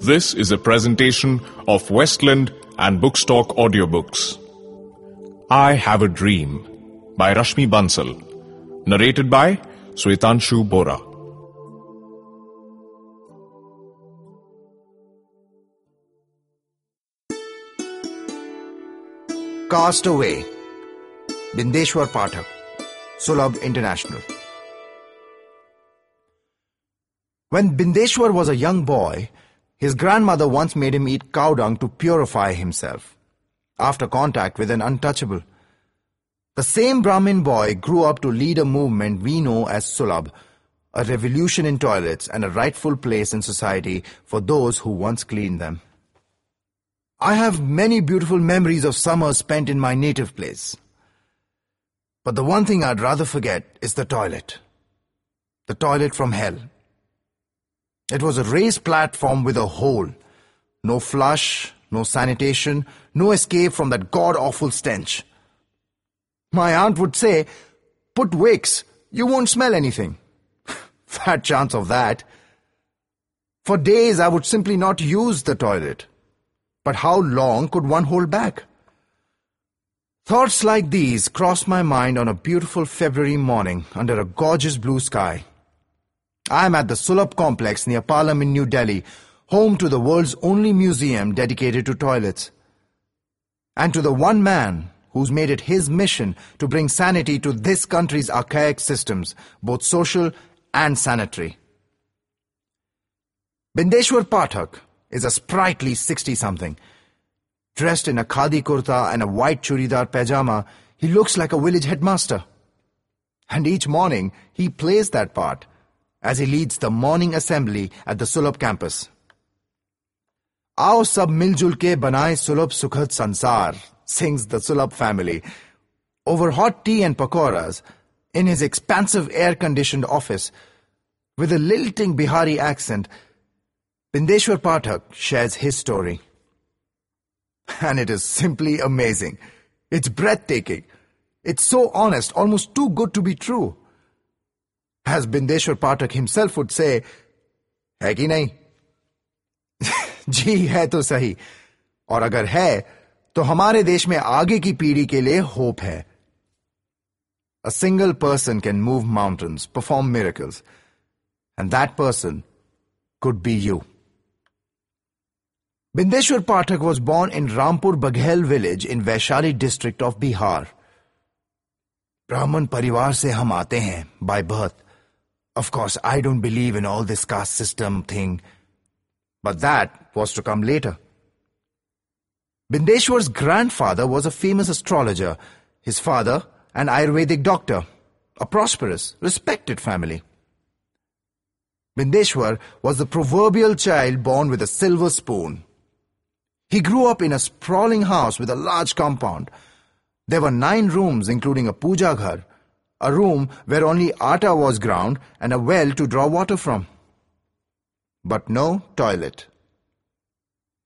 This is a presentation of Westland and Bookstock Audiobooks. I Have a Dream by Rashmi Bansal. Narrated by Swetanshu Bora. Cast Away, Bindeshwar Pathak, Sulabh International. When Bindeshwar was a young boy, his grandmother once made him eat cow dung to purify himself, after contact with an untouchable. The same Brahmin boy grew up to lead a movement we know as Sulabh, a revolution in toilets and a rightful place in society for those who once cleaned them. I have many beautiful memories of summers spent in my native place. But the one thing I'd rather forget is the toilet. The toilet from hell. It was a raised platform with a hole. No flush, no sanitation, no escape from that god-awful stench. My aunt would say, "Put wicks, you won't smell anything." Fat chance of that. For days I would simply not use the toilet. But how long could one hold back? Thoughts like these crossed my mind on a beautiful February morning under a gorgeous blue sky. I am at the Sulabh complex near Palam in New Delhi, home to the world's only museum dedicated to toilets. And to the one man who's made it his mission to bring sanity to this country's archaic systems, both social and sanitary. Bindeshwar Pathak is a sprightly 60-something. Dressed in a khadi kurta and a white churidar pajama, he looks like a village headmaster. And each morning, he plays that part as he leads the morning assembly at the Sulabh campus. Aao sab miljul ke banaye Sulabh sukhad sansar, sings the Sulabh family. Over hot tea and pakoras, in his expansive air-conditioned office, with a lilting Bihari accent, Bindeshwar Pathak shares his story. And it is simply amazing. It's breathtaking. It's so honest, almost too good to be true. As Bindeshwar Pathak himself would say, "Hai ki nahi?" जी है तो सही. और अगर है, तो हमारे देश में आगे की पीढ़ी के लिए hope है. A single person can move mountains, perform miracles. And that person could be you. Bindeshwar Pathak was born in Rampur Baghel village in Vaishali district of Bihar. Brahman parivar se hum aate hain by birth. Of course, I don't believe in all this caste system thing, but that was to come later. Bindeshwar's grandfather was a famous astrologer, his father an Ayurvedic doctor, a prosperous, respected family. Bindeshwar was the proverbial child born with a silver spoon. He grew up in a sprawling house with a large compound. There were 9 rooms, including a puja ghar, a room where only atta was ground and a well to draw water from. But no toilet.